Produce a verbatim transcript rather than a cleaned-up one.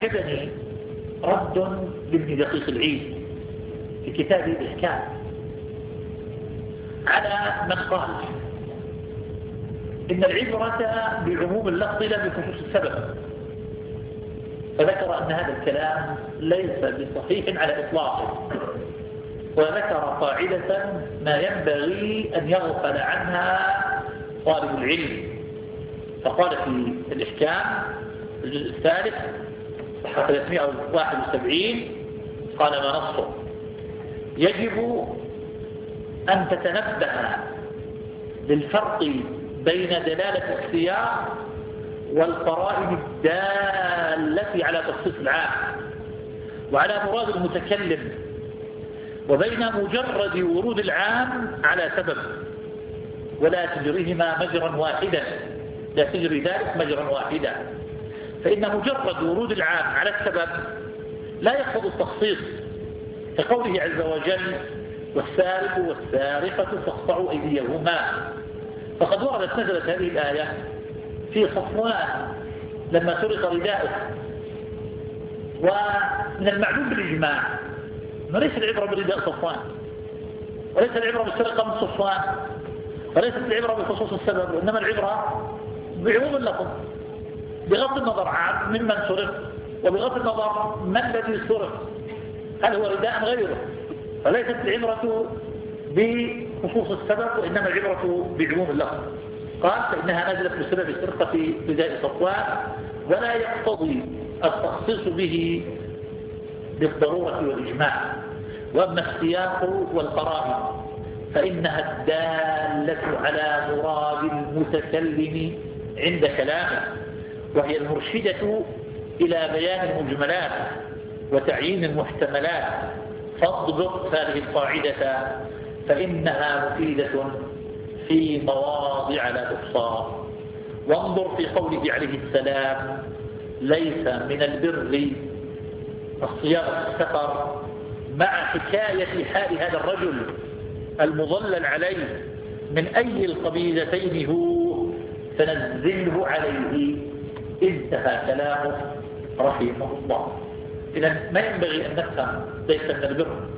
عجبني رد لابن دقيق العيد في كتابه الإحكام على من قال إن العبرة بعموم اللفظ لا بخصوص السبب، فذكر أن هذا الكلام ليس بصحيح على إطلاقه، وذكر قاعدة ما ينبغي أن يغفل عنها طالب العلم، فقال في الإحكام الجزء الثالث صفحة ثلاثمائة وواحد وسبعين قال ما نصه: يجب أن تتنبه للفرق بين دلالة السياق والقرائن الدالة على تخصيص العام وعلى مراد المتكلم، وبين مجرد ورود العام على سبب ولا تجريهما مجرا واحدا، لا تجري ذلك مجرا واحدا، فإن مجرد ورود العام على السبب لا يقتضي التخصيص، كقوله عز وجل: والسارق والسارقة فاقطعوا أيديهما. فقد وردت نزلت هذه الآية في صفوان لما سرق رداؤه، ومن المعلوم بالإجماع وليس العبرة برداء صفوان، وليس العبرة بالسرقة من صفوان، وليست العبرة بخصوص السبب، وإنما العبرة بعموم اللفظ بغض النظر عن ممن سرق وبغض النظر ما الذي سرق، هل هو رداء غيره، فليست العبرة بخصوص السبب وإنما العبرة بعموم اللفظ. قال: فإنها نزلت بسبب سرقة رداء صفوان ولا يقتضي التخصيص به بالضرورة والإجماع. وأما السياق والقرائن فإنها الدالة على مراد المتكلم عند كلامه، وهي المرشدة إلى بيان المجملات وتعيين المحتملات. فاضبط هذه القاعدة فإنها مفيدة في مواضع لا تحصى. وانظر في قوله عليه السلام: ليس من البر الصيام في السفر، مع حكاية حال هذا الرجل المضلل عليه من أي القبيلتين هو فنزله عليه. انتهى كلامه رحمه الله. إذن ما ينبغي أن نفهم ليس من البر